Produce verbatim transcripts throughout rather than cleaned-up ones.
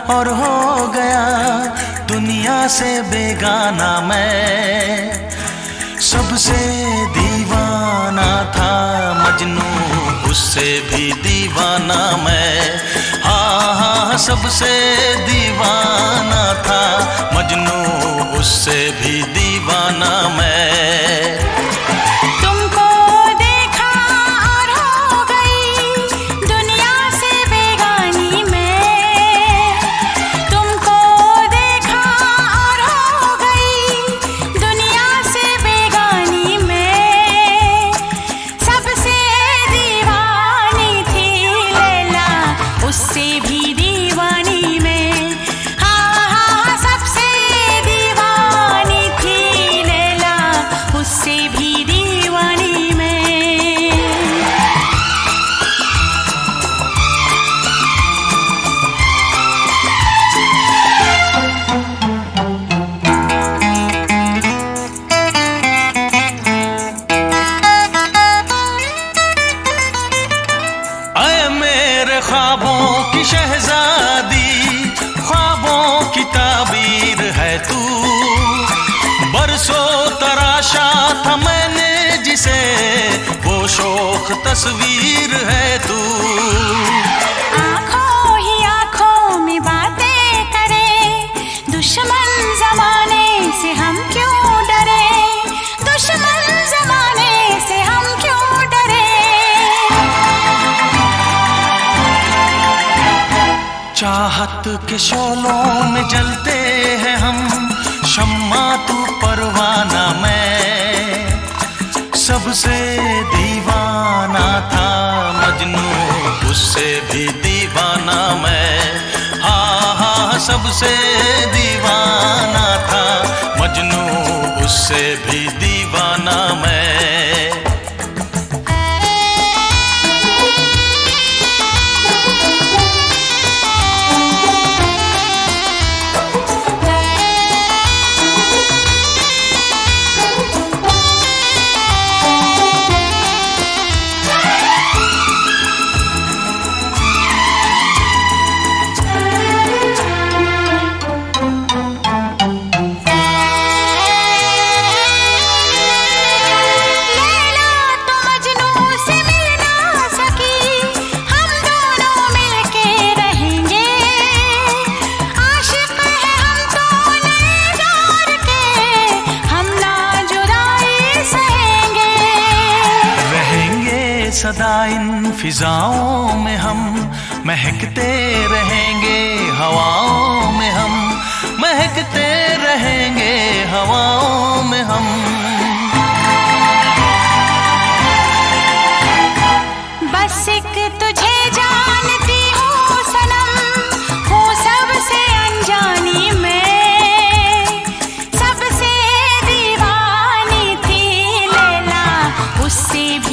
और हो गया दुनिया से बेगाना मैं। सबसे दीवाना था मजनू, उससे भी दीवाना मैं। हाँ हाँ सबसे दीवाना था मजनू, उससे भी दीवाना मैं। ख्वाबों की शहजादी, ख्वाबों की ताबीर है तू। बरसों तराशा था मैंने जिसे, वो शोख तस्वीर है तू। आँखों ही आँखों में बातें करे, दुश्मन जमाने से हम क्यों डरे, दुश्मन जमाने से हम क्यों डरे। चाहत के शोलों में जलते हैं हम, शम्मा तू परवाना मैं। सबसे दीवाना था मजनू, उससे भी दीवाना मैं। हाँ हाँ सबसे दीवाना था मजनू, उससे भी दीवाना मैं। सदा इन फिजाओं में हम महकते रहेंगे, हवाओं में हम महकते रहेंगे, हवाओं में हम। बस एक तुझे जानती हूँ सनम, हूँ सबसे अनजानी मैं। सबसे दीवानी थी लैला, उससे भी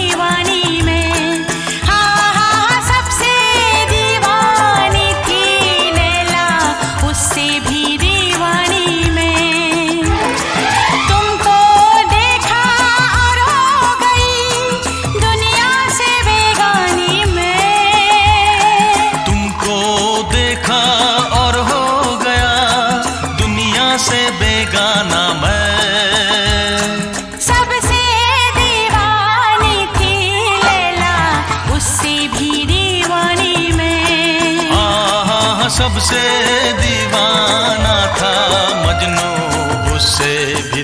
से बेगाना मैं। सबसे दीवानी थी लैला, उससे भी दीवानी मैं। हाँ हाँ सबसे दीवाना था मजनू, उससे भी